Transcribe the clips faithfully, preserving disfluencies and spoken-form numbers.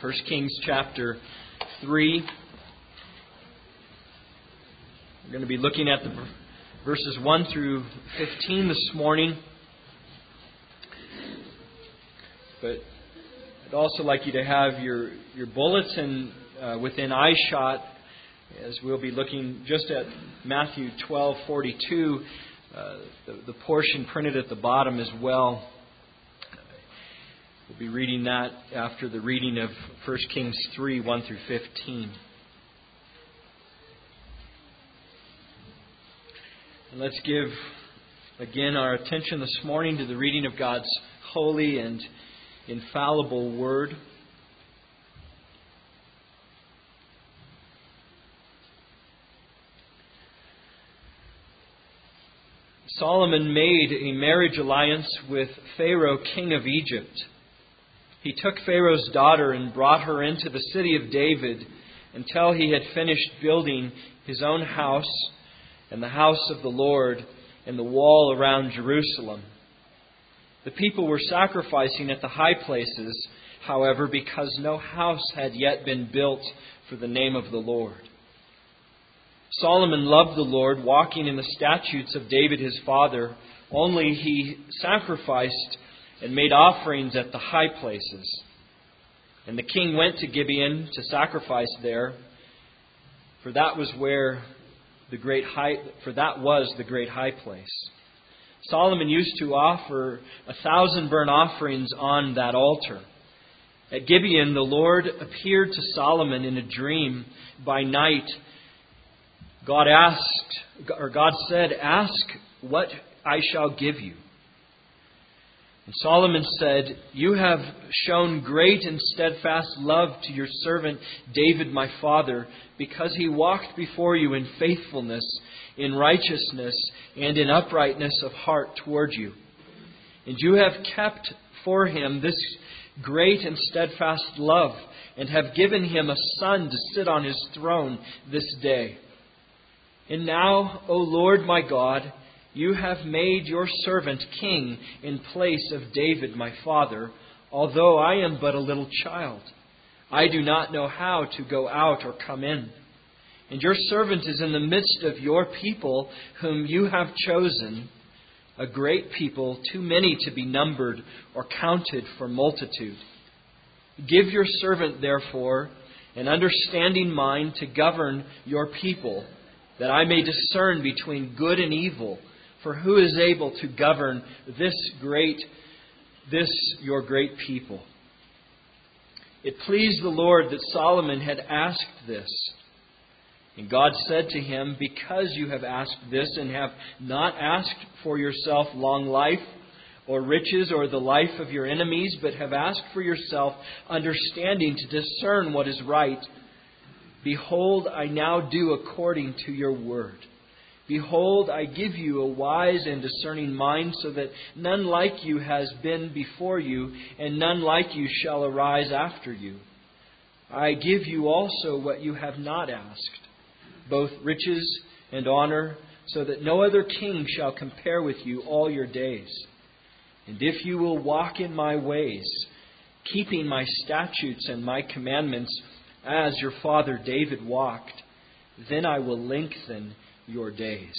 First Kings chapter three. We're going to be looking at the verses one through fifteen this morning. But I'd also like you to have your, your bulletin uh, within eyeshot, as we'll be looking just at Matthew twelve forty-two, uh, the, the portion printed at the bottom as well. We'll be reading that after the reading of First Kings three, one through fifteen. And let's give again our attention this morning to the reading of God's holy and infallible Word. Solomon made a marriage alliance with Pharaoh, king of Egypt. He took Pharaoh's daughter and brought her into the city of David until he had finished building his own house and the house of the Lord and the wall around Jerusalem. The people were sacrificing at the high places, however, because no house had yet been built for the name of the Lord. Solomon loved the Lord, walking in the statutes of David his father, only he sacrificed and made offerings at the high places. And the king went to Gibeon to sacrifice there, for that was where the great high for that was the great high place. Solomon used to offer a thousand burnt offerings on that altar. At Gibeon, the Lord appeared to Solomon in a dream by night. God asked, or God said, "Ask what I shall give you." And Solomon said, "You have shown great and steadfast love to your servant David my father, because he walked before you in faithfulness, in righteousness, and in uprightness of heart toward you. And you have kept for him this great and steadfast love, and have given him a son to sit on his throne this day. And now, O Lord my God, you have made your servant king in place of David my father, although I am but a little child. I do not know how to go out or come in. And your servant is in the midst of your people, whom you have chosen, a great people, too many to be numbered or counted for multitude. Give your servant, therefore, an understanding mind to govern your people, that I may discern between good and evil. For who is able to govern this great, this your great people?" It pleased the Lord that Solomon had asked this. And God said to him, "Because you have asked this, and have not asked for yourself long life, or riches, or the life of your enemies, but have asked for yourself understanding to discern what is right, behold, I now do according to your word. Behold, I give you a wise and discerning mind, so that none like you has been before you, and none like you shall arise after you. I give you also what you have not asked, both riches and honor, so that no other king shall compare with you all your days. And if you will walk in my ways, keeping my statutes and my commandments, as your father David walked, then I will lengthen your days."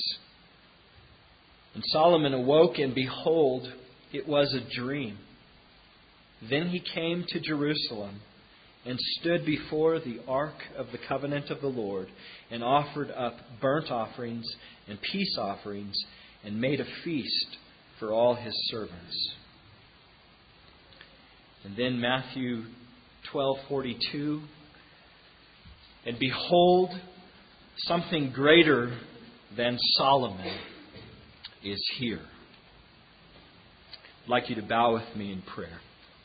And Solomon awoke, and behold, it was a dream. Then he came to Jerusalem and stood before the ark of the covenant of the Lord, and offered up burnt offerings and peace offerings, and made a feast for all his servants. And then Matthew twelve forty-two, "And behold, something greater than Solomon is here." I'd like you to bow with me in prayer.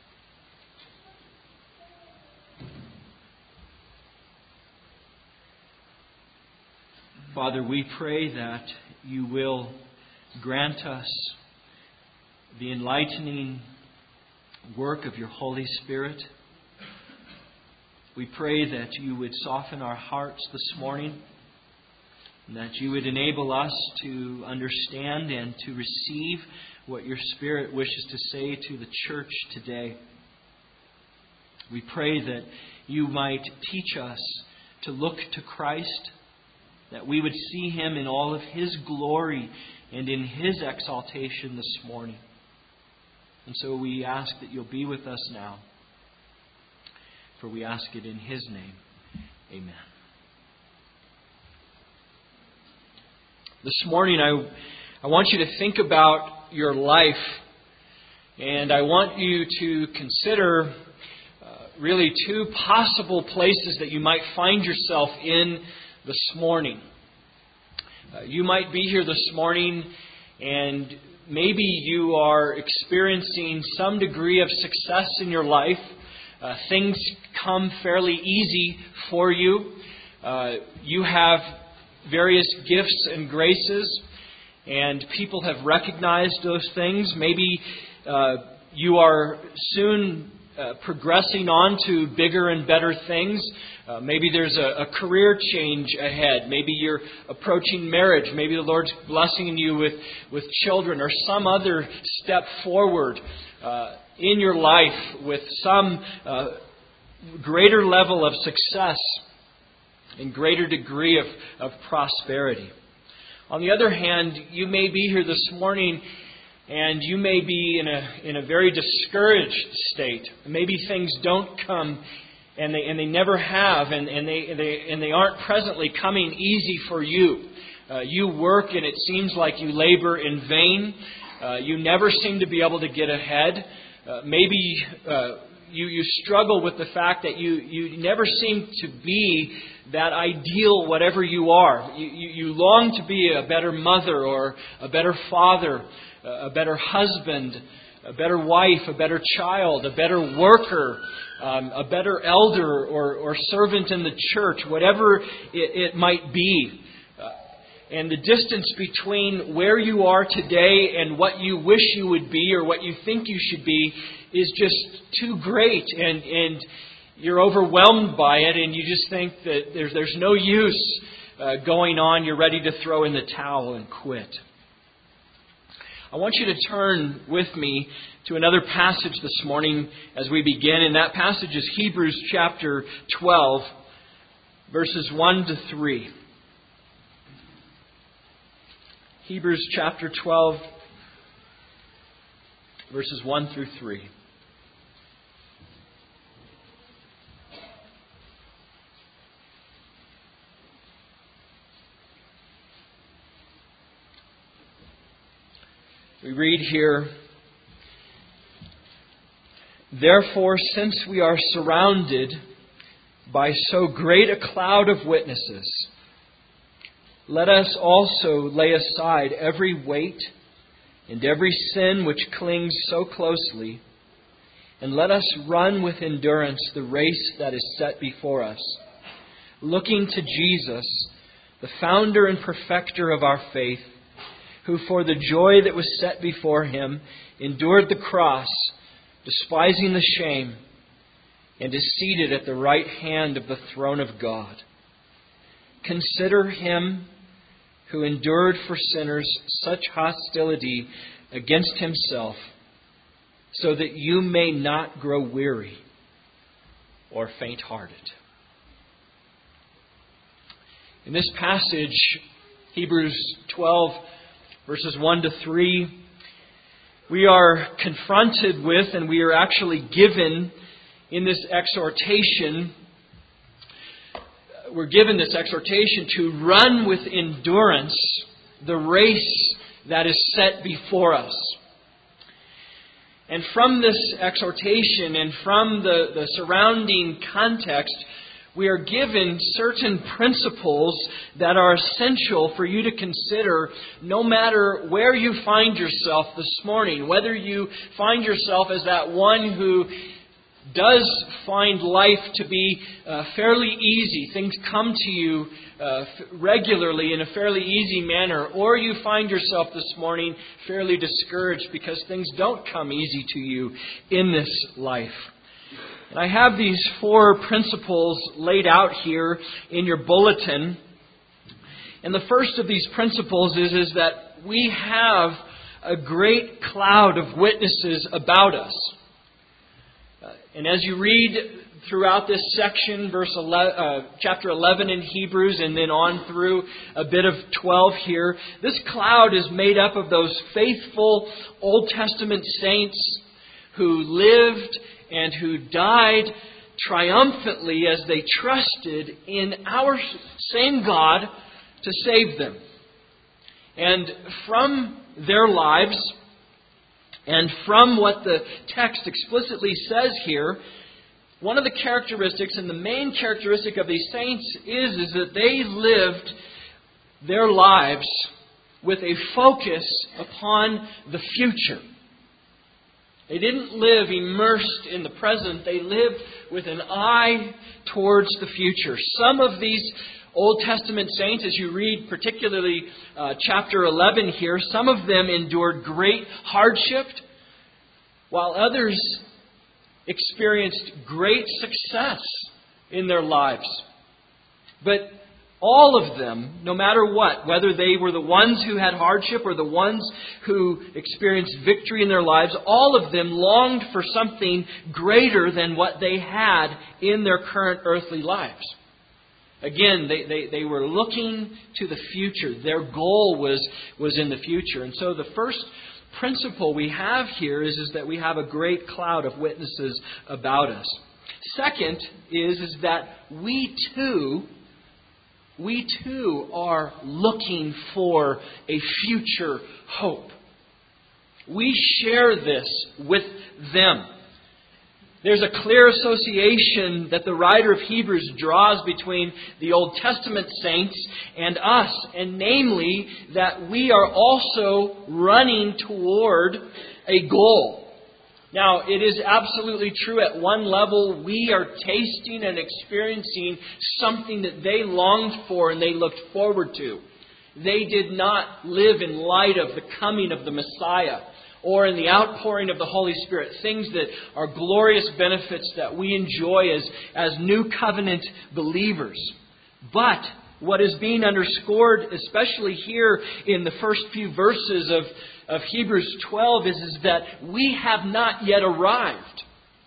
Father, we pray that you will grant us the enlightening work of your Holy Spirit. We pray that you would soften our hearts this morning, and that you would enable us to understand and to receive what your Spirit wishes to say to the church today. We pray that You might teach us to look to Christ, that we would see Him in all of His glory and in His exaltation this morning. And so we ask that You'll be with us now. For we ask it in His name. Amen. This morning I, I want you to think about your life. And I want you to consider uh, really two possible places that you might find yourself in this morning. Uh, you might be here this morning and maybe you are experiencing some degree of success in your life. Uh, things come fairly easy for you. Uh, you have various gifts and graces, and people have recognized those things. Maybe uh, you are soon uh, progressing on to bigger and better things. Uh, maybe there's a, a career change ahead. Maybe you're approaching marriage. Maybe the Lord's blessing you with, with children or some other step forward uh, in your life with some uh, greater level of success and greater degree of, of prosperity. On the other hand, you may be here this morning and you may be in a in a very discouraged state. Maybe things don't come and they and they never have and, and they and they and they aren't presently coming easy for you. Uh, you work and it seems like you labor in vain. Uh, you never seem to be able to get ahead. Uh, maybe uh, you you struggle with the fact that you, you never seem to be that ideal whatever you are. You, you, you long to be a better mother or a better father, a better husband, a better wife, a better child, a better worker, um, a better elder or, or servant in the church, whatever it, it might be. Uh, and the distance between where you are today and what you wish you would be or what you think you should be is just too great, and and you're overwhelmed by it, and you just think that there's there's no use uh, going on. You're ready to throw in the towel and quit. I want you to turn with me to another passage this morning as we begin, and that passage is Hebrews chapter twelve, verses one to three. Hebrews chapter twelve, verses one through three. We read here, "Therefore, since we are surrounded by so great a cloud of witnesses, let us also lay aside every weight and every sin which clings so closely, and let us run with endurance the race that is set before us, looking to Jesus, the founder and perfecter of our faith, who for the joy that was set before Him endured the cross, despising the shame, and is seated at the right hand of the throne of God. Consider Him who endured for sinners such hostility against Himself, so that you may not grow weary or faint-hearted." In this passage, Hebrews twelve, verses one to three, we are confronted with, and we are actually given in this exhortation, we're given this exhortation to run with endurance the race that is set before us. And from this exhortation and from the, the surrounding context, we are given certain principles that are essential for you to consider no matter where you find yourself this morning. Whether you find yourself as that one who does find life to be uh, fairly easy. Things come to you uh, regularly in a fairly easy manner. Or you find yourself this morning fairly discouraged because things don't come easy to you in this life. And I have these four principles laid out here in your bulletin. And the first of these principles is, is that we have a great cloud of witnesses about us. Uh, and as you read throughout this section, verse eleven, uh, chapter eleven in Hebrews, and then on through a bit of twelve here, this cloud is made up of those faithful Old Testament saints who lived and who died triumphantly as they trusted in our same God to save them. And from their lives, and from what the text explicitly says here, one of the characteristics, and the main characteristic of these saints is, is that they lived their lives with a focus upon the future. They didn't live immersed in the present. They lived with an eye towards the future. Some of these Old Testament saints, as you read particularly uh, chapter eleven here, some of them endured great hardship, while others experienced great success in their lives. But all of them, no matter what, whether they were the ones who had hardship or the ones who experienced victory in their lives, all of them longed for something greater than what they had in their current earthly lives. Again, they, they, they were looking to the future. Their goal was, was in the future. And so the first principle we have here is, is that we have a great cloud of witnesses about us. Second is, is that we too, we too are looking for a future hope. We share this with them. There's a clear association that the writer of Hebrews draws between the Old Testament saints and us, and namely that we are also running toward a goal. Now, it is absolutely true at one level we are tasting and experiencing something that they longed for and they looked forward to. They did not live in light of the coming of the Messiah or in the outpouring of the Holy Spirit, things that are glorious benefits that we enjoy as, as new covenant believers. But what is being underscored, especially here in the first few verses of, of Hebrews twelve, is, is that we have not yet arrived.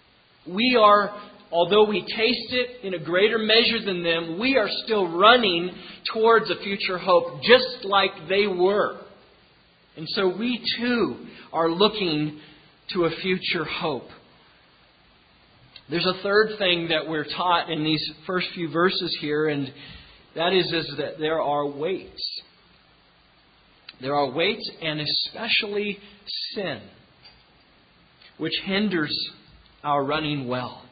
We are, although we taste it in a greater measure than them, we are still running towards a future hope, just like they were. And so we too are looking to a future hope. There's a third thing that we're taught in these first few verses here, and that is, is that there are weights. There are weights, and especially sin, which hinders our running well.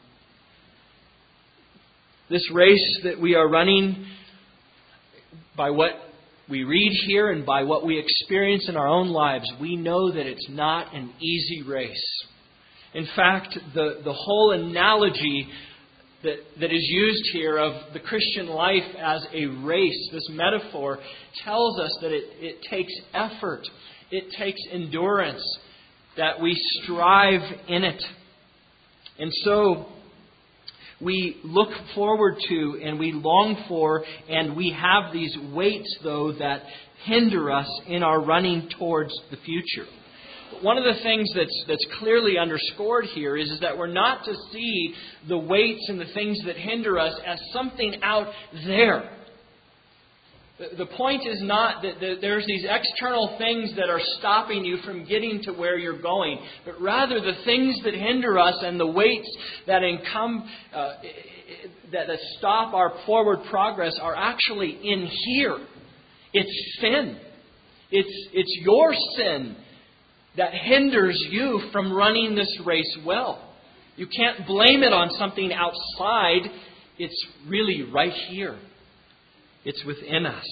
This race that we are running, by what we read here and by what we experience in our own lives, we know that it's not an easy race. In fact, the, the whole analogy that, that is used here of the Christian life as a race, this metaphor, tells us that it, it takes effort, it takes endurance, that we strive in it. And so we look forward to and we long for, and we have these weights, though, that hinder us in our running towards the future. But one of the things that's that's clearly underscored here is, is that we're not to see the weights and the things that hinder us as something out there. The point is not that there's these external things that are stopping you from getting to where you're going, but rather the things that hinder us and the weights that income, uh, that stop our forward progress are actually in here. It's sin. It's it's your sin that hinders you from running this race well. You can't blame it on something outside. It's really right here. It's within us.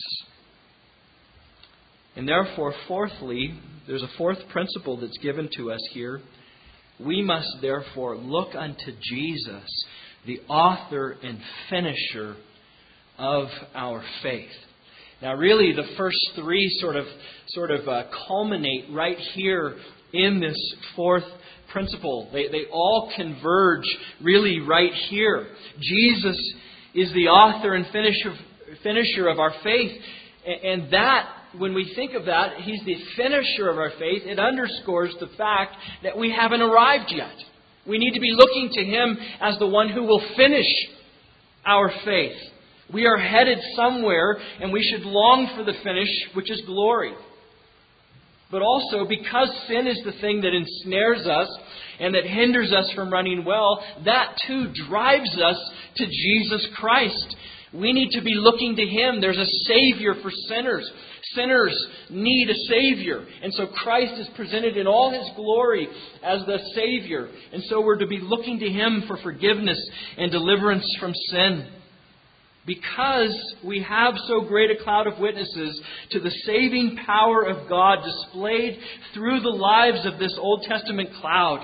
And therefore, fourthly, there's a fourth principle that's given to us here. We must therefore look unto Jesus, the author and finisher of our faith. Now, really, the first three sort of sort of uh, culminate right here in this fourth principle. They they all converge really right here. Jesus is the author and finisher finisher of our faith, and that, when we think of that, He's the finisher of our faith. It underscores the fact that we haven't arrived yet. We need to be looking to Him as the one who will finish our faith. We are headed somewhere, and we should long for the finish, which is glory. But also, because sin is the thing that ensnares us and that hinders us from running well, that too drives us to Jesus Christ. We need to be looking to Him. There's a Savior for sinners. Sinners need a Savior. And so Christ is presented in all His glory as the Savior. And so we're to be looking to Him for forgiveness and deliverance from sin. Because we have so great a cloud of witnesses to the saving power of God displayed through the lives of this Old Testament cloud,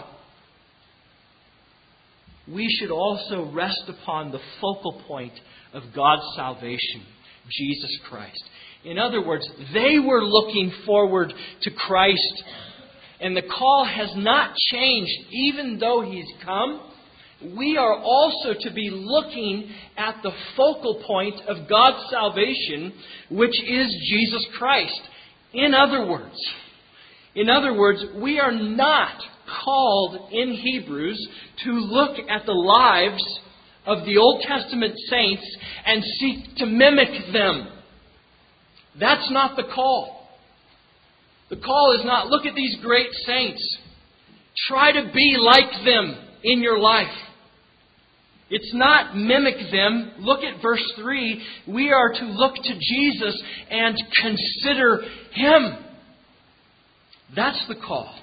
we should also rest upon the focal point of God's salvation, Jesus Christ. In other words, they were looking forward to Christ. And the call has not changed even though He's come. We are also to be looking at the focal point of God's salvation, which is Jesus Christ. In other words, in other words, we are not called in Hebrews to look at the lives of the Old Testament saints and seek to mimic them. That's not the call. The call is not, look at these great saints. Try to be like them in your life. It's not mimic them. Look at verse three. We are to look to Jesus and consider Him. That's the call.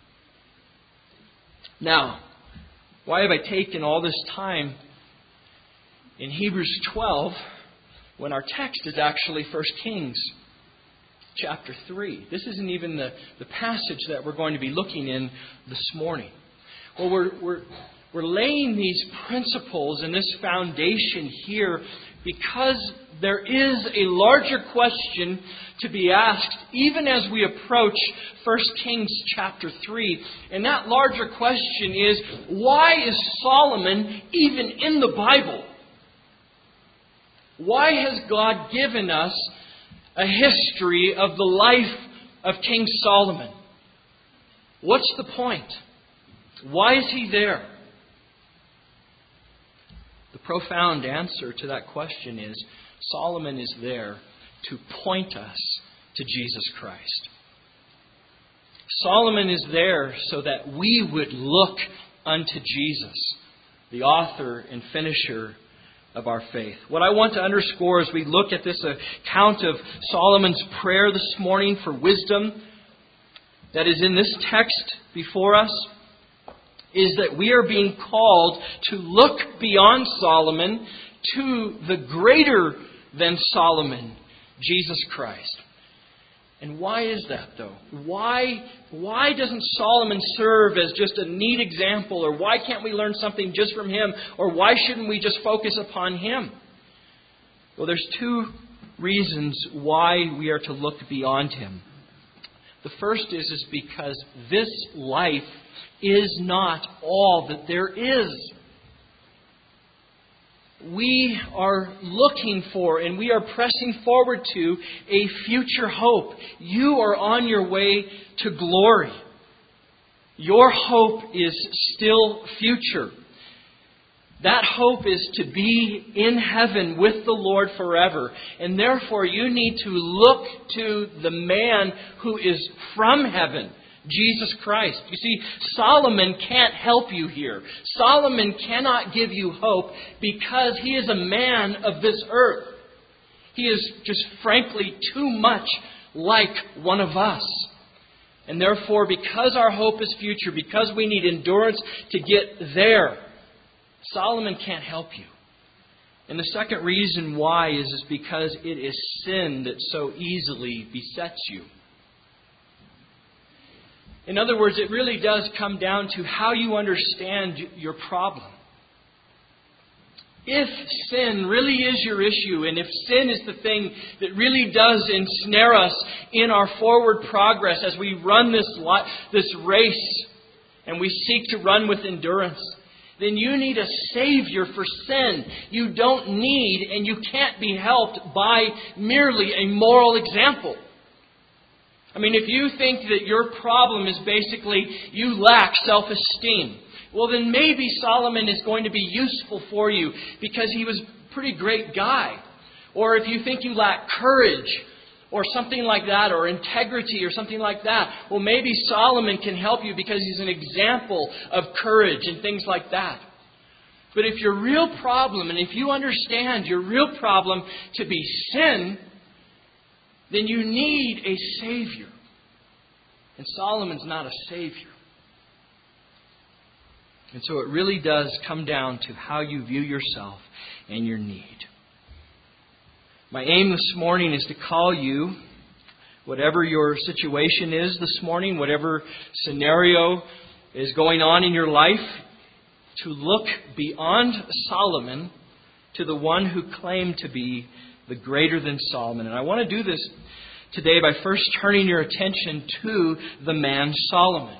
Now, why have I taken all this time in Hebrews twelve when our text is actually First Kings chapter three? This isn't even the, the passage that we're going to be looking in this morning. Well, we're, we're, we're laying these principles and this foundation here because there is a larger question to be asked even as we approach First Kings chapter three. And that larger question is, why is Solomon even in the Bible? Why has God given us a history of the life of King Solomon? What's the point? Why is he there? The profound answer to that question is Solomon is there to point us to Jesus Christ. Solomon is there so that we would look unto Jesus, the author and finisher of our faith. What I want to underscore as we look at this account of Solomon's prayer this morning for wisdom that is in this text before us is that we are being called to look beyond Solomon to the greater than Solomon, Jesus Christ. And why is that, though? Why, why doesn't Solomon serve as just a neat example? Or why can't we learn something just from him? Or why shouldn't we just focus upon him? Well, there's two reasons why we are to look beyond him. The first is, is because this life is not all that there is. We are looking for and we are pressing forward to a future hope. You are on your way to glory. Your hope is still future. That hope is to be in heaven with the Lord forever. And therefore you need to look to the man who is from heaven, Jesus Christ. You see, Solomon can't help you here. Solomon cannot give you hope because he is a man of this earth. He is just frankly too much like one of us. And therefore, because our hope is future, because we need endurance to get there, Solomon can't help you. And the second reason why is, is because it is sin that so easily besets you. In other words, it really does come down to how you understand your problem. If sin really is your issue, and if sin is the thing that really does ensnare us in our forward progress as we run this li- this race and we seek to run with endurance, then you need a Savior for sin. You don't need and you can't be helped by merely a moral example. I mean, if you think that your problem is basically you lack self-esteem, well, then maybe Solomon is going to be useful for you because he was a pretty great guy. Or if you think you lack courage or something like that, or integrity or something like that, well, maybe Solomon can help you because he's an example of courage and things like that. But if your real problem, and if you understand your real problem to be sin, then you need a Savior. And Solomon's not a Savior. And so it really does come down to how you view yourself and your need. My aim this morning is to call you, whatever your situation is this morning, whatever scenario is going on in your life, to look beyond Solomon to the one who claimed to be the greater than Solomon. And I want to do this today by first turning your attention to the man Solomon.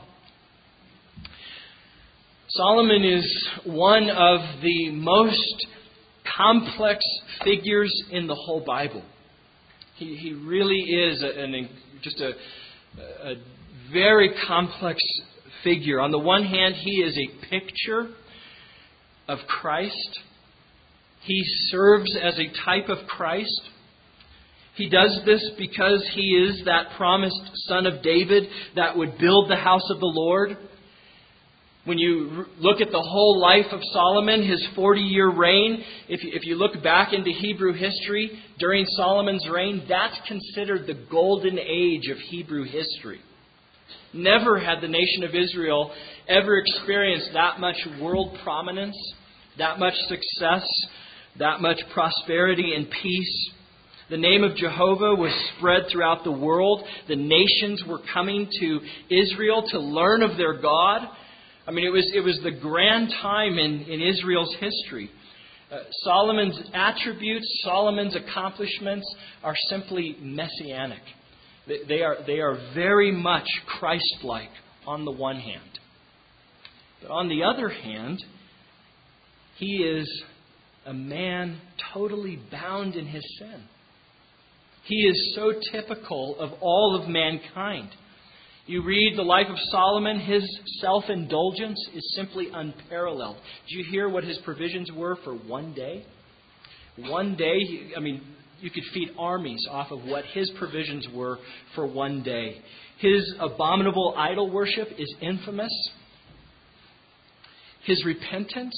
Solomon is one of the most complex figures in the whole Bible. He, he really is a, an, just a, a very complex figure. On the one hand, he is a picture of Christ. He serves as a type of Christ. He does this because he is that promised son of David that would build the house of the Lord. When you look at the whole life of Solomon, his forty-year reign, if you, if you look back into Hebrew history during Solomon's reign, that's considered the golden age of Hebrew history. Never had the nation of Israel ever experienced that much world prominence, that much success, that much prosperity and peace. The name of Jehovah was spread throughout the world. The nations were coming to Israel to learn of their God. I mean, it was it was the grand time in, in Israel's history. Uh, Solomon's attributes, Solomon's accomplishments are simply messianic. They, they are they are very much Christ-like on the one hand. But on the other hand, he is a man totally bound in his sin. He is so typical of all of mankind. You read the life of Solomon, his self-indulgence is simply unparalleled. Did you hear what his provisions were for one day? One day, I mean, you could feed armies off of what his provisions were for one day. His abominable idol worship is infamous. His repentance,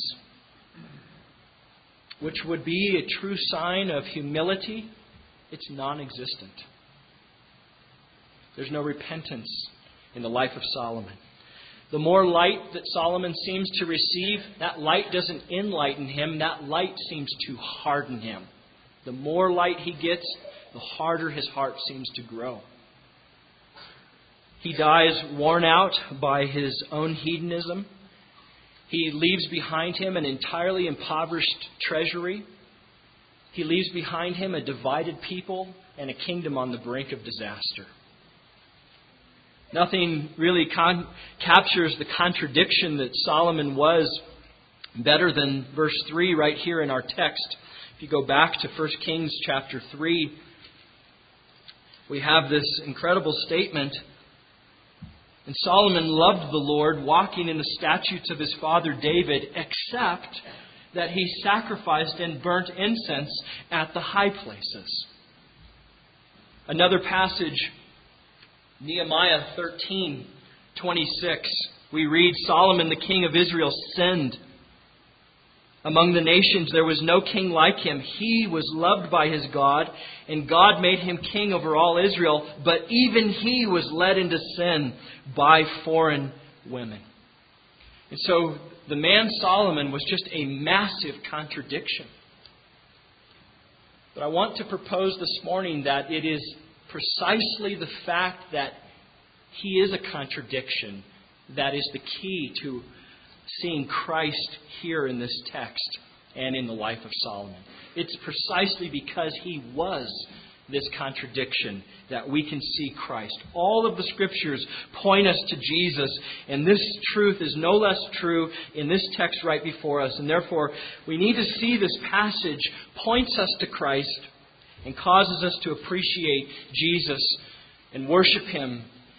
which would be a true sign of humility, it's non-existent. There's no repentance in the life of Solomon. The more light that Solomon seems to receive, that light doesn't enlighten him. That light seems to harden him. The more light he gets, the harder his heart seems to grow. He dies worn out by his own hedonism. He leaves behind him an entirely impoverished treasury. He leaves behind him a divided people and a kingdom on the brink of disaster. Nothing really con- captures the contradiction that Solomon was better than verse three right here in our text. If you go back to First Kings chapter three, we have this incredible statement. And Solomon loved the Lord, walking in the statutes of his father David, except that he sacrificed and burnt incense at the high places. Another passage, Nehemiah thirteen twenty-six, we read, Solomon, the king of Israel, sinned. Among the nations there was no king like him. He was loved by his God, and God made him king over all Israel, but even he was led into sin by foreign women. And so the man Solomon was just a massive contradiction. But I want to propose this morning that it is precisely the fact that he is a contradiction that is the key to seeing Christ here in this text and in the life of Solomon. It's precisely because he was this contradiction that we can see Christ. All of the Scriptures point us to Jesus, and this truth is no less true in this text right before us. And therefore, we need to see this passage points us to Christ and causes us to appreciate Jesus and worship Him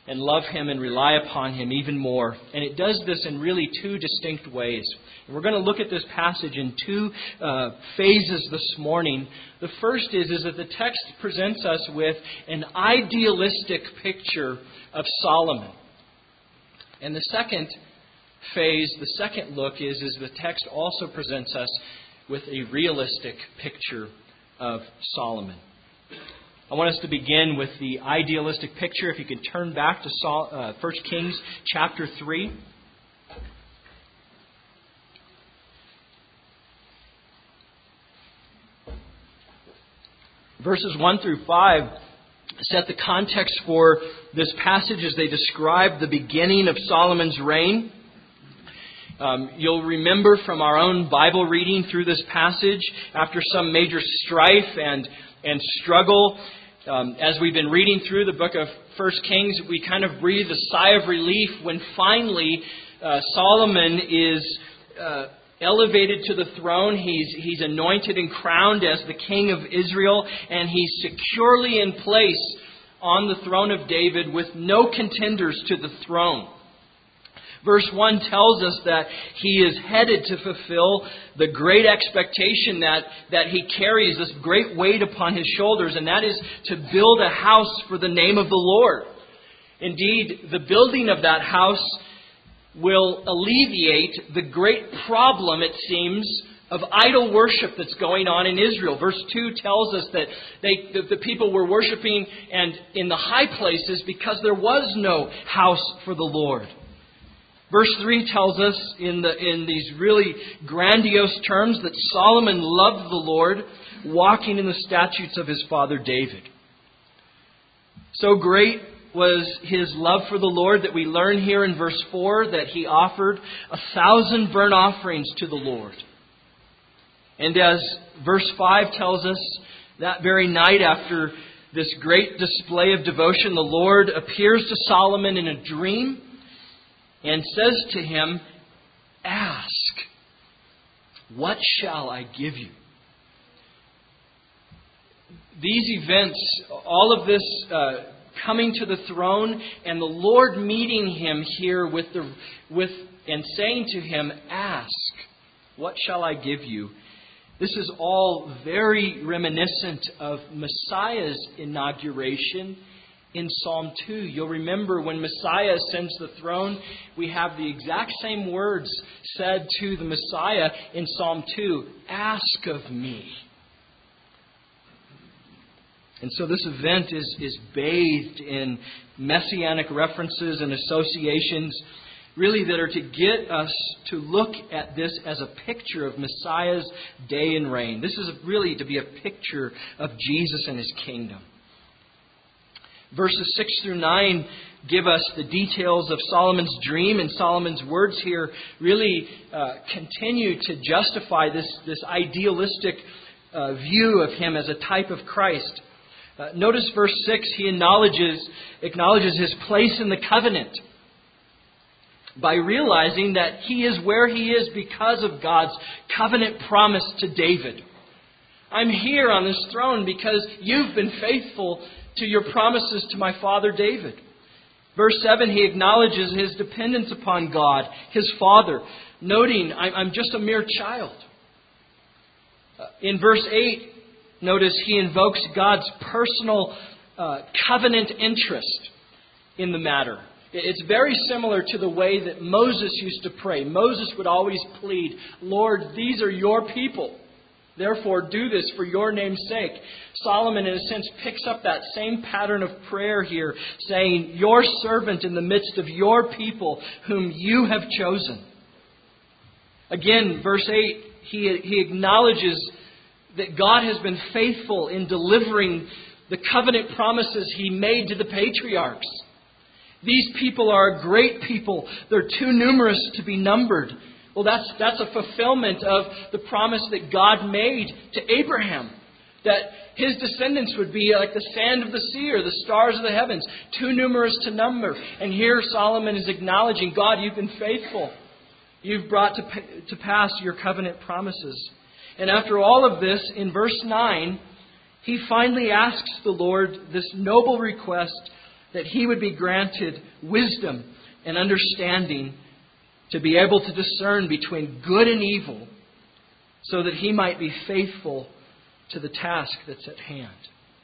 and love Him and rely upon Him even more. And it does this in really two distinct ways. And we're going to look at this passage in two uh, phases this morning. The first is, is that the text presents us with an idealistic picture of Solomon. And the second phase, the second look is, is the text also presents us with a realistic picture of Solomon. I want us to begin with the idealistic picture. If you could turn back to Sol, uh, First Kings chapter three. Verses one through five set the context for this passage as they describe the beginning of Solomon's reign. Um, you'll remember from our own Bible reading through this passage, after some major strife and, and struggle, um, as we've been reading through the book of First Kings, we kind of breathe a sigh of relief when finally uh, Solomon is uh, elevated to the throne. He's, he's anointed and crowned as the king of Israel, and he's securely in place on the throne of David with no contenders to the throne. Verse one tells us that he is headed to fulfill the great expectation that, that he carries, this great weight upon his shoulders, and that is to build a house for the name of the Lord. Indeed, the building of that house will alleviate the great problem, it seems, of idol worship that's going on in Israel. Verse two tells us that they, the, the people were worshiping and in the high places because there was no house for the Lord. Verse three tells us in the in these really grandiose terms that Solomon loved the Lord, walking in the statutes of his father David. So great was his love for the Lord that we learn here in verse four that he offered a thousand burnt offerings to the Lord. And as verse five tells us, that very night after this great display of devotion, the Lord appears to Solomon in a dream and says to him, "Ask, what shall I give you?" These events, all of this uh, coming to the throne, and the Lord meeting him here with the with and saying to him, "Ask, what shall I give you?" This is all very reminiscent of Messiah's inauguration in Psalm two. You'll remember when Messiah ascends the throne, we have the exact same words said to the Messiah in Psalm two. "Ask of me." And so this event is, is bathed in messianic references and associations, really that are to get us to look at this as a picture of Messiah's day and reign. This is really to be a picture of Jesus and His kingdom. Verses six through nine give us the details of Solomon's dream, and Solomon's words here really uh, continue to justify this, this idealistic uh, view of him as a type of Christ. Uh, notice verse six, he acknowledges, acknowledges his place in the covenant by realizing that he is where he is because of God's covenant promise to David. I'm here on this throne because you've been faithful to your promises to my father David. Verse seven, he acknowledges his dependence upon God, his father, noting, I'm just a mere child. In verse eight, notice he invokes God's personal uh, covenant interest in the matter. It's very similar to the way that Moses used to pray. Moses would always plead, "Lord, these are your people. Therefore, do this for your name's sake." Solomon, in a sense, picks up that same pattern of prayer here, saying, "Your servant in the midst of your people whom you have chosen." Again, verse eight, he, he acknowledges that God has been faithful in delivering the covenant promises He made to the patriarchs. These people are a great people. They're too numerous to be numbered. Well, that's that's a fulfillment of the promise that God made to Abraham, that his descendants would be like the sand of the sea or the stars of the heavens, too numerous to number. And here Solomon is acknowledging, God, you've been faithful. You've brought to, to pass your covenant promises. And after all of this, in verse nine, he finally asks the Lord this noble request that he would be granted wisdom and understanding to be able to discern between good and evil, so that he might be faithful to the task that's at hand.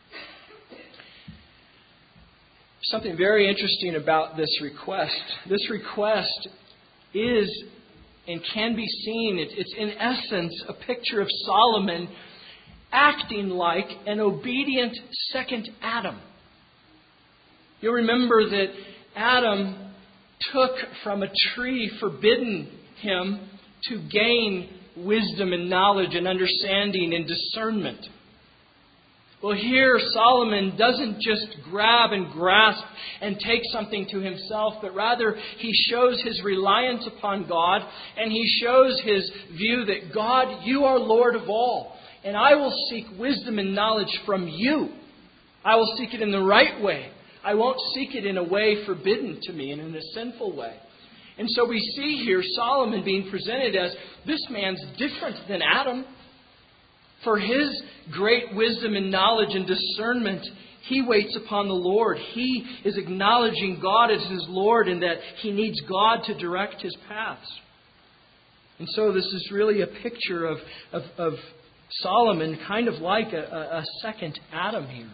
Something very interesting about this request. This request is and can be seen, it's in essence a picture of Solomon acting like an obedient second Adam. You'll remember that Adam took from a tree forbidden him to gain wisdom and knowledge and understanding and discernment. Well, here Solomon doesn't just grab and grasp and take something to himself, but rather he shows his reliance upon God, and he shows his view that God, you are Lord of all, and I will seek wisdom and knowledge from you. I will seek it in the right way. I won't seek it in a way forbidden to me and in a sinful way. And so we see here Solomon being presented as this man's different than Adam. For his great wisdom and knowledge and discernment, he waits upon the Lord. He is acknowledging God as his Lord and that he needs God to direct his paths. And so this is really a picture of, of, of Solomon, kind of like a, a second Adam here.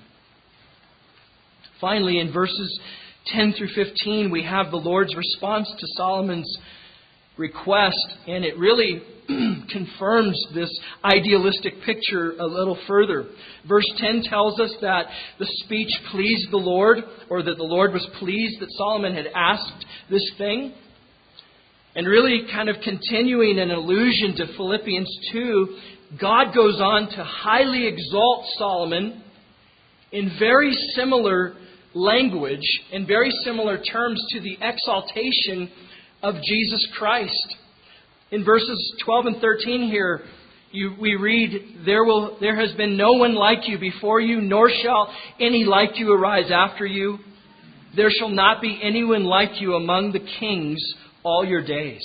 Finally, in verses ten through fifteen, we have the Lord's response to Solomon's request, and it really confirms this idealistic picture a little further. Verse ten tells us that the speech pleased the Lord, or that the Lord was pleased that Solomon had asked this thing. And really kind of continuing an allusion to Philippians two, God goes on to highly exalt Solomon in very similar language, in very similar terms to the exaltation of Jesus Christ. In verses twelve and thirteen here, you, we read, there will there has been no one like you before you, nor shall any like you arise after you. There shall not be anyone like you among the kings all your days.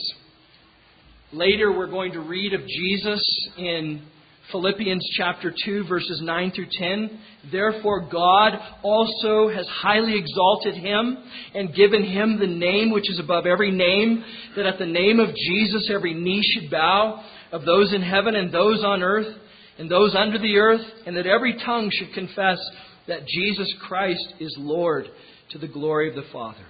Later we're going to read of Jesus in Philippians chapter two, verses nine through ten. Therefore God also has highly exalted him and given him the name which is above every name, that at the name of Jesus every knee should bow, of those in heaven and those on earth and those under the earth, and that every tongue should confess that Jesus Christ is Lord, to the glory of the Father.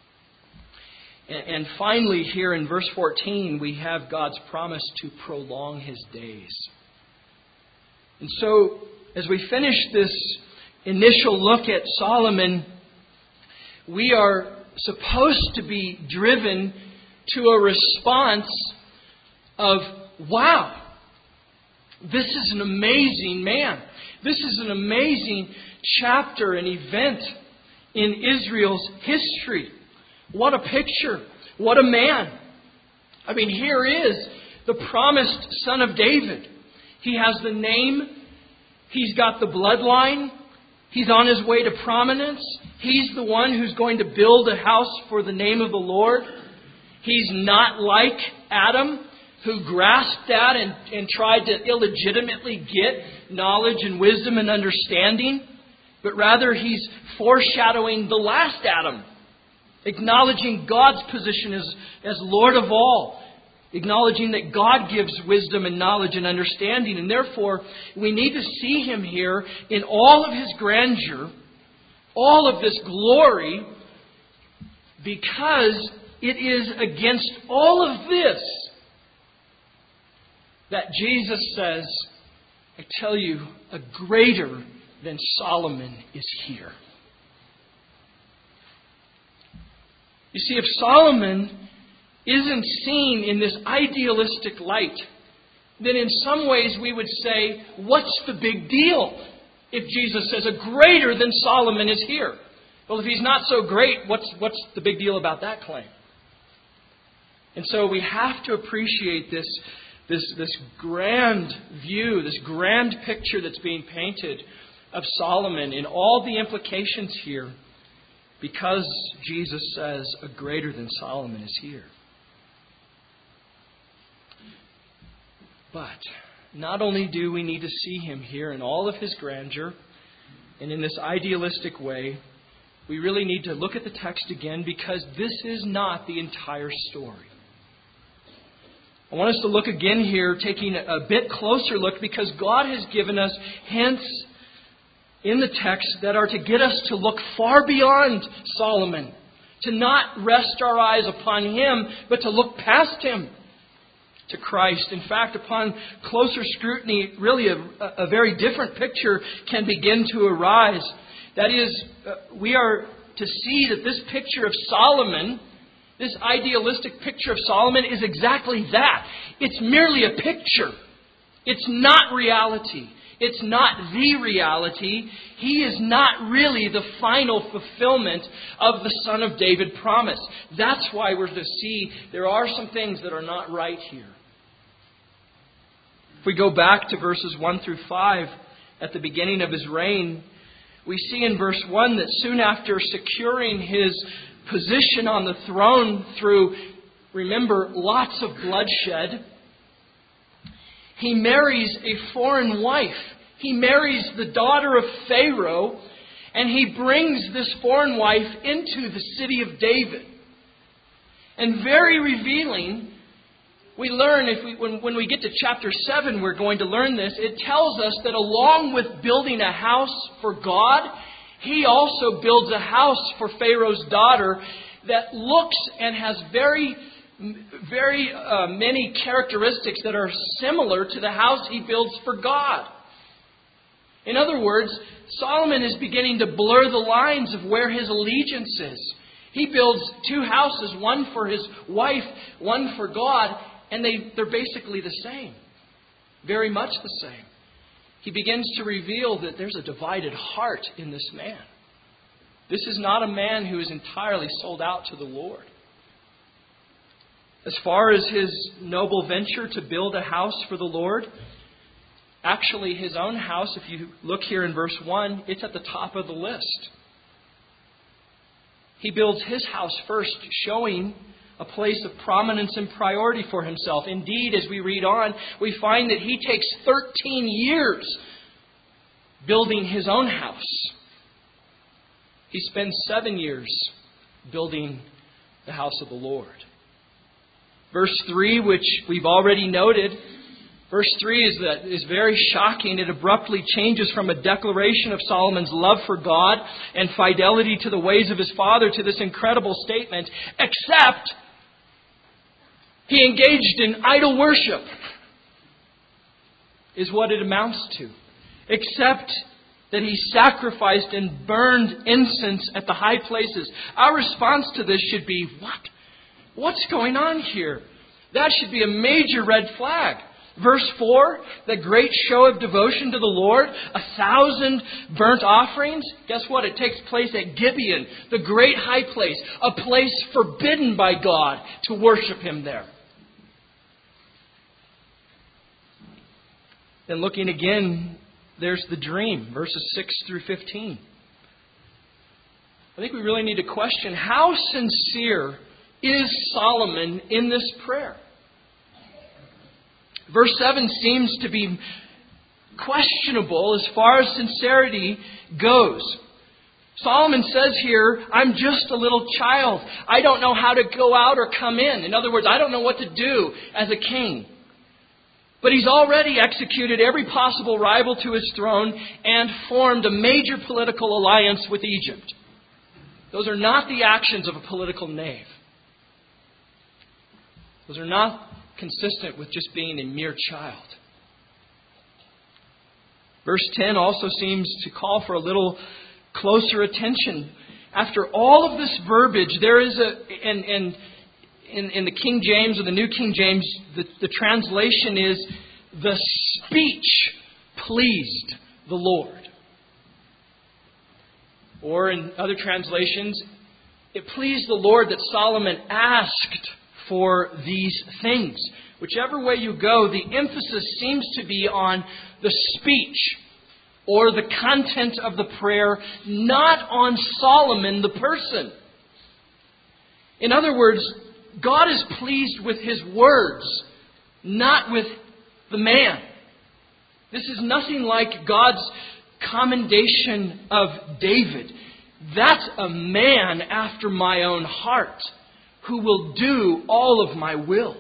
And finally here in verse fourteen, we have God's promise to prolong his days. And so, as we finish this initial look at Solomon, we are supposed to be driven to a response of, wow, this is an amazing man. This is an amazing chapter and event in Israel's history. What a picture. What a man. I mean, here is the promised son of David. He has the name. He's got the bloodline. He's on his way to prominence. He's the one who's going to build a house for the name of the Lord. He's not like Adam, who grasped that and, and tried to illegitimately get knowledge and wisdom and understanding. But rather, he's foreshadowing the last Adam, acknowledging God's position as, as Lord of all, acknowledging that God gives wisdom and knowledge and understanding. And therefore, we need to see him here in all of his grandeur, all of this glory, because it is against all of this that Jesus says, I tell you, a greater than Solomon is here. You see, if Solomon isn't seen in this idealistic light, then in some ways we would say, what's the big deal if Jesus says a greater than Solomon is here? Well, if he's not so great, what's, what's the big deal about that claim? And so we have to appreciate this, this, this grand view, this grand picture that's being painted of Solomon in all the implications here, because Jesus says a greater than Solomon is here. But not only do we need to see him here in all of his grandeur and in this idealistic way, we really need to look at the text again, because this is not the entire story. I want us to look again here, taking a bit closer look, because God has given us hints in the text that are to get us to look far beyond Solomon, to not rest our eyes upon him, but to look past him to Christ. In fact, upon closer scrutiny, really a, a very different picture can begin to arise. That is, uh, we are to see that this picture of Solomon, this idealistic picture of Solomon, is exactly that. It's merely a picture. It's not reality. It's not the reality. He is not really the final fulfillment of the Son of David promise. That's why we're to see there are some things that are not right here. If we go back to verses one through five, at the beginning of his reign, we see in verse one that soon after securing his position on the throne through, remember, lots of bloodshed, he marries a foreign wife. He marries the daughter of Pharaoh, and he brings this foreign wife into the city of David. And very revealing, we learn, if we, when, when we get to chapter seven, we're going to learn this. It tells us that along with building a house for God, he also builds a house for Pharaoh's daughter that looks and has very, very uh, many characteristics that are similar to the house he builds for God. In other words, Solomon is beginning to blur the lines of where his allegiance is. He builds two houses, one for his wife, one for God, and they, they're basically the same. Very much the same. He begins to reveal that there's a divided heart in this man. This is not a man who is entirely sold out to the Lord. As far as his noble venture to build a house for the Lord, actually his own house, if you look here in verse one, it's at the top of the list. He builds his house first, showing a place of prominence and priority for himself. Indeed, as we read on, we find that he takes thirteen years building his own house. He spends seven years building the house of the Lord. Verse three, which we've already noted, verse three is that is very shocking. It abruptly changes from a declaration of Solomon's love for God and fidelity to the ways of his father to this incredible statement, except he engaged in idol worship, is what it amounts to. Except that he sacrificed and burned incense at the high places. Our response to this should be, what? What's going on here? That should be a major red flag. Verse four, the great show of devotion to the Lord, a thousand burnt offerings. Guess what? It takes place at Gibeon, the great high place, a place forbidden by God to worship Him there. Then looking again, there's the dream, verses six through fifteen. I think we really need to question, how sincere is Solomon in this prayer? Verse seven seems to be questionable as far as sincerity goes. Solomon says here, I'm just a little child. I don't know how to go out or come in. In other words, I don't know what to do as a king. But he's already executed every possible rival to his throne and formed a major political alliance with Egypt. Those are not the actions of a political knave. Those are not consistent with just being a mere child. Verse ten also seems to call for a little closer attention. After all of this verbiage, there is a, and, and in, in the King James or the New King James, the, the translation is, the speech pleased the Lord. Or in other translations, it pleased the Lord that Solomon asked for these things. Whichever way you go, the emphasis seems to be on the speech or the content of the prayer, not on Solomon the person. In other words, God is pleased with his words, not with the man. This is nothing like God's commendation of David. That's a man after my own heart who will do all of my will.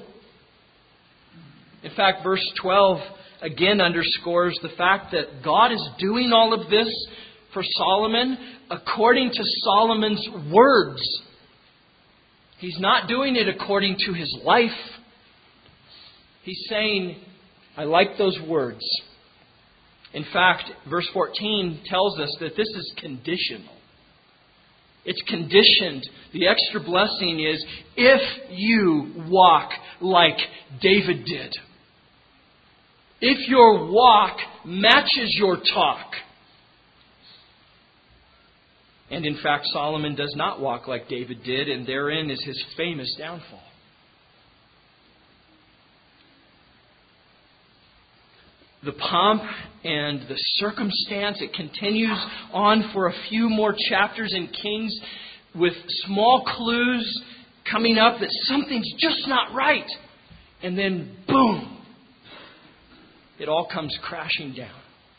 In fact, verse twelve again underscores the fact that God is doing all of this for Solomon according to Solomon's words. He's not doing it according to his life. He's saying, I like those words. In fact, verse fourteen tells us that this is conditional. It's conditioned. The extra blessing is if you walk like David did. If your walk matches your talk. And in fact, Solomon does not walk like David did, and therein is his famous downfall. The pomp and the circumstance, it continues on for a few more chapters in Kings with small clues coming up that something's just not right. And then, boom, it all comes crashing down.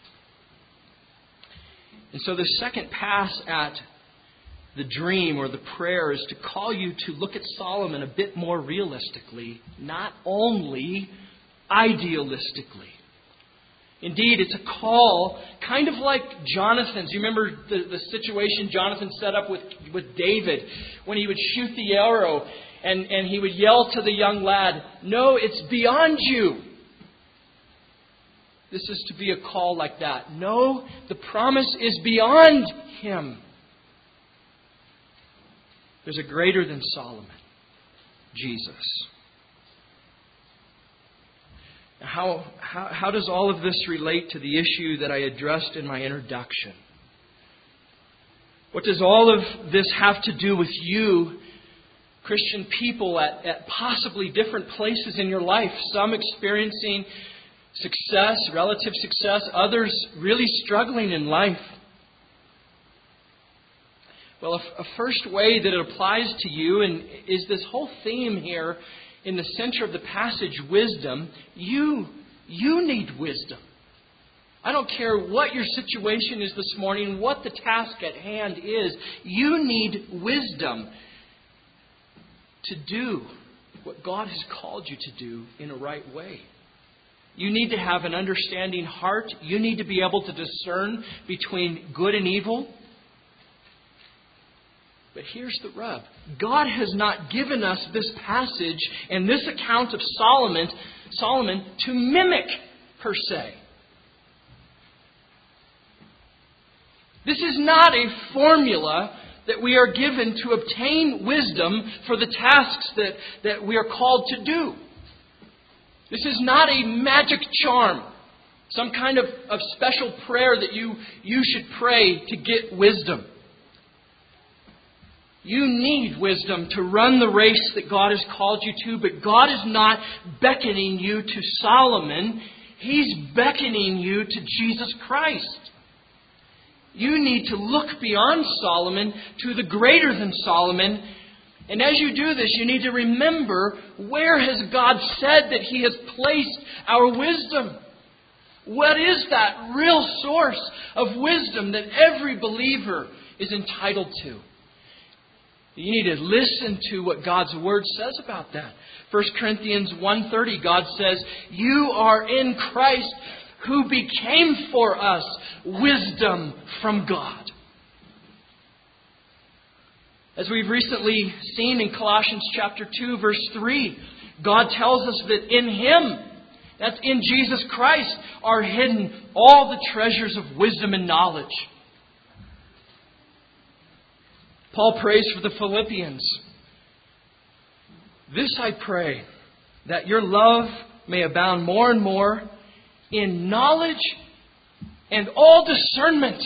And so the second pass at the dream or the prayer is to call you to look at Solomon a bit more realistically, not only idealistically. Indeed, it's a call kind of like Jonathan's. You remember the, the situation Jonathan set up with, with David when he would shoot the arrow and, and he would yell to the young lad, no, it's beyond you. This is to be a call like that. No, the promise is beyond him. There's a greater than Solomon, Jesus. How, how, how does all of this relate to the issue that I addressed in my introduction? What does all of this have to do with you, Christian people, at, at possibly different places in your life? Some experiencing success, relative success, others really struggling in life. Well, a, a first way that it applies to you and is this whole theme here in the center of the passage, wisdom. You, you need wisdom. I don't care what your situation is this morning, what the task at hand is. You need wisdom to do what God has called you to do in a right way. You need to have an understanding heart. You need to be able to discern between good and evil. But here's the rub. God has not given us this passage and this account of Solomon, Solomon to mimic, per se. This is not a formula that we are given to obtain wisdom for the tasks that, that we are called to do. This is not a magic charm, some kind of, of special prayer that you, you should pray to get wisdom. You need wisdom to run the race that God has called you to, but God is not beckoning you to Solomon. He's beckoning you to Jesus Christ. You need to look beyond Solomon to the greater than Solomon. And as you do this, you need to remember, where has God said that He has placed our wisdom? What is that real source of wisdom that every believer is entitled to? You need to listen to what God's Word says about that. First Corinthians one thirty, God says, you are in Christ, who became for us wisdom from God. As we've recently seen in Colossians chapter two, verse three, God tells us that in Him, that's in Jesus Christ, are hidden all the treasures of wisdom and knowledge. Paul prays for the Philippians. This I pray, that your love may abound more and more in knowledge and all discernment,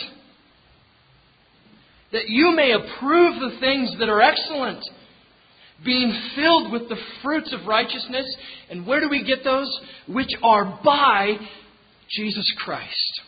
that you may approve the things that are excellent, being filled with the fruits of righteousness. And where do we get those? Which are by Jesus Christ.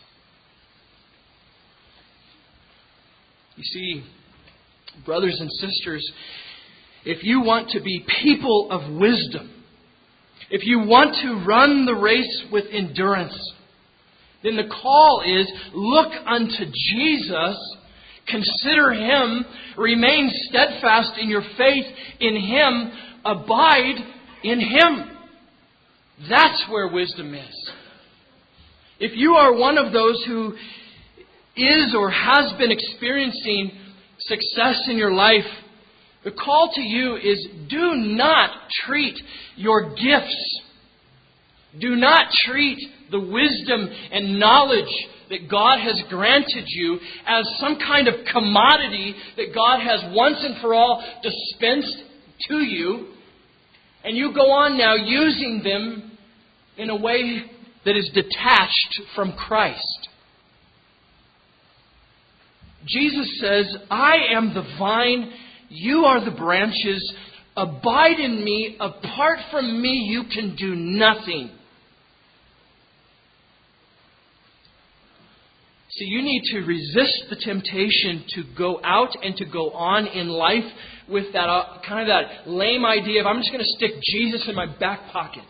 You see, brothers and sisters, if you want to be people of wisdom, if you want to run the race with endurance, then the call is, look unto Jesus, Consider Him. Remain steadfast in your faith in Him. Abide in Him. That's where wisdom is. If you are one of those who is or has been experiencing success in your life, the call to you is do not treat your gifts, do not treat the wisdom and knowledge that God has granted you as some kind of commodity that God has once and for all dispensed to you, and you go on now using them in a way that is detached from Christ. Jesus says, I am the vine, you are the branches. Abide in me. Apart from me, you can do nothing. See, you need to resist the temptation to go out and to go on in life with that uh, kind of that lame idea of, I'm just going to stick Jesus in my back pocket.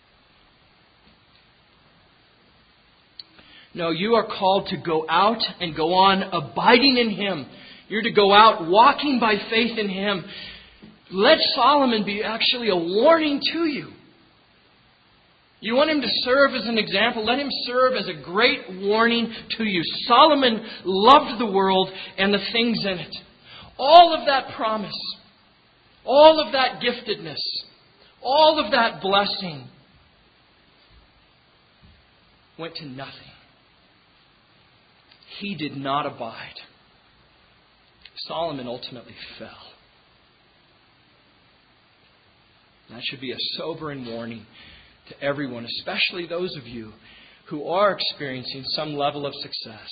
No, you are called to go out and go on abiding in Him. You're to go out walking by faith in Him. Let Solomon be actually a warning to you. You want him to serve as an example? Let him serve as a great warning to you. Solomon loved the world and the things in it. All of that promise, all of that giftedness, all of that blessing went to nothing. He did not abide. Solomon ultimately fell. That should be a sobering warning to everyone, especially those of you who are experiencing some level of success.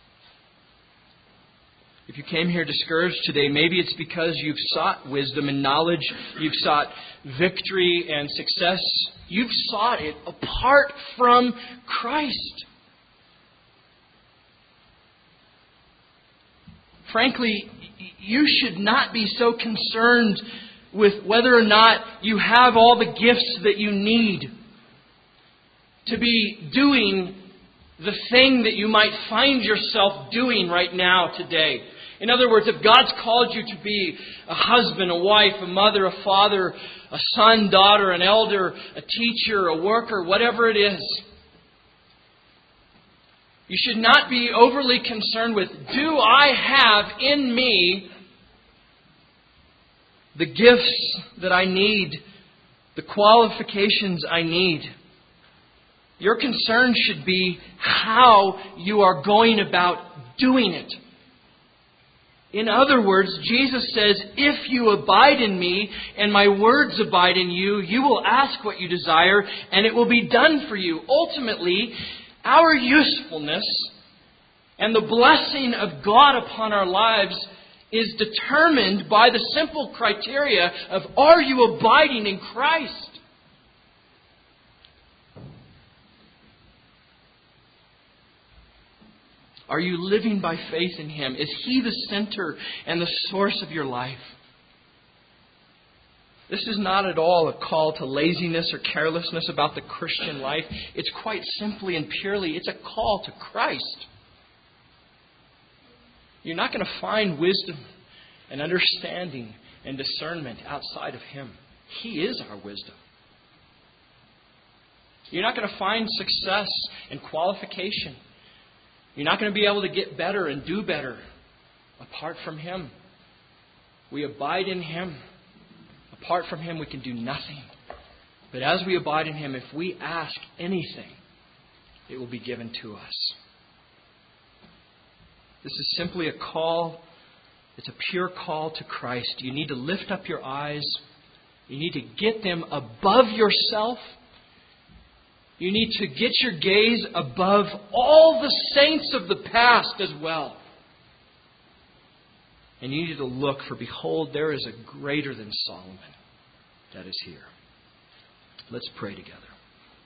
If you came here discouraged today, maybe it's because you've sought wisdom and knowledge, you've sought victory and success. You've sought it apart from Christ. Frankly, you should not be so concerned with whether or not you have all the gifts that you need to be doing the thing that you might find yourself doing right now today. In other words, if God's called you to be a husband, a wife, a mother, a father, a son, daughter, an elder, a teacher, a worker, whatever it is, you should not be overly concerned with, do I have in me the gifts that I need, the qualifications I need? Your concern should be how you are going about doing it. In other words, Jesus says, if you abide in me and my words abide in you, you will ask what you desire and it will be done for you. Ultimately, our usefulness and the blessing of God upon our lives is determined by the simple criteria of, are you abiding in Christ? Are you living by faith in Him? Is He the center and the source of your life? This is not at all a call to laziness or carelessness about the Christian life. It's quite simply and purely, it's a call to Christ. You're not going to find wisdom and understanding and discernment outside of Him. He is our wisdom. You're not going to find success and qualification. You're not going to be able to get better and do better apart from Him. We abide in Him. Apart from Him, we can do nothing. But as we abide in Him, if we ask anything, it will be given to us. This is simply a call. It's a pure call to Christ. You need to lift up your eyes. You need to get them above yourself. You need to get your gaze above all the saints of the past as well. And you need to look, for behold, there is a greater than Solomon that is here. Let's pray together.